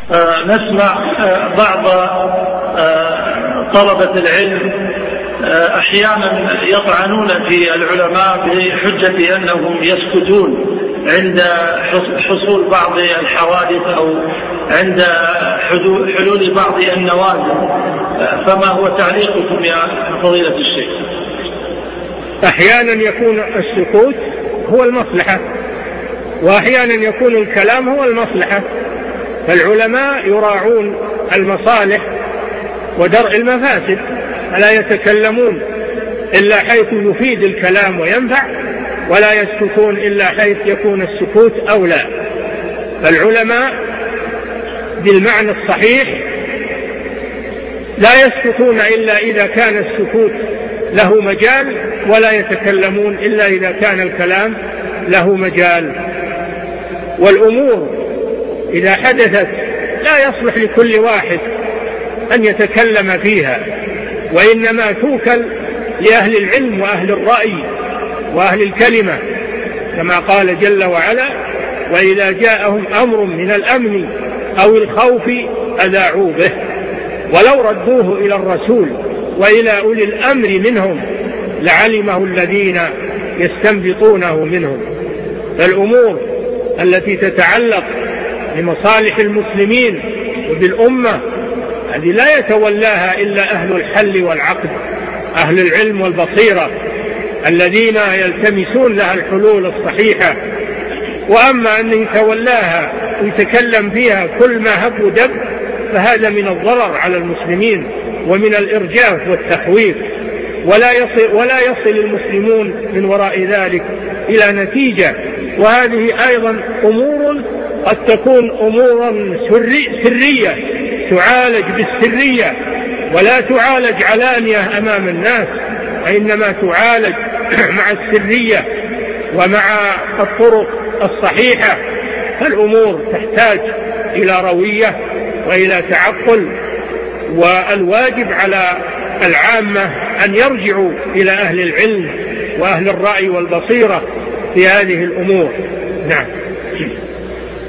نسمع بعض طلبة العلم أحيانا يطعنون في العلماء بحجة أنهم يسكتون عند حصول بعض الحوادث أو عند حلول بعض النوازل، فما هو تعليقكم يا فضيلة الشيخ؟ أحيانا يكون السكوت هو المصلحة، وأحيانا يكون الكلام هو المصلحة، فالعلماء يراعون المصالح ودرء المفاسد، فلا يتكلمون إلا حيث يفيد الكلام وينفع، ولا يسكتون إلا حيث يكون السكوت أولى. فالعلماء بالمعنى الصحيح لا يسكتون إلا إذا كان السكوت له مجال، ولا يتكلمون إلا إذا كان الكلام له مجال. والأمور إذا حدثت لا يصلح لكل واحد أن يتكلم فيها، وإنما توكل لأهل العلم وأهل الرأي وأهل الكلمة، كما قال جل وعلا: وإذا جاءهم أمر من الأمن أو الخوف أذاعوا به ولو ردوه إلى الرسول وإلى أولي الأمر منهم لعلمه الذين يستنبطونه منهم. فالأمور التي تتعلق بمصالح المسلمين وبالأمة هذه لا يتولاها إلا أهل الحل والعقد، أهل العلم والبصيرة الذين يلتمسون لها الحلول الصحيحة. وأما أن يتولاها ويتكلم فيها كل ما هب ودب فهذا من الضرر على المسلمين ومن الإرجاف والتخويف، ولا يصل المسلمون من وراء ذلك إلى نتيجة. وهذه أيضا أمور قد تكون أمورا سرية تعالج بالسرية، ولا تعالج علانية أمام الناس، وإنما تعالج مع السرية ومع الطرق الصحيحة. فالأمور تحتاج إلى روية وإلى تعقل، والواجب على العامة أن يرجعوا إلى أهل العلم وأهل الرأي والبصيرة في هذه الأمور. نعم.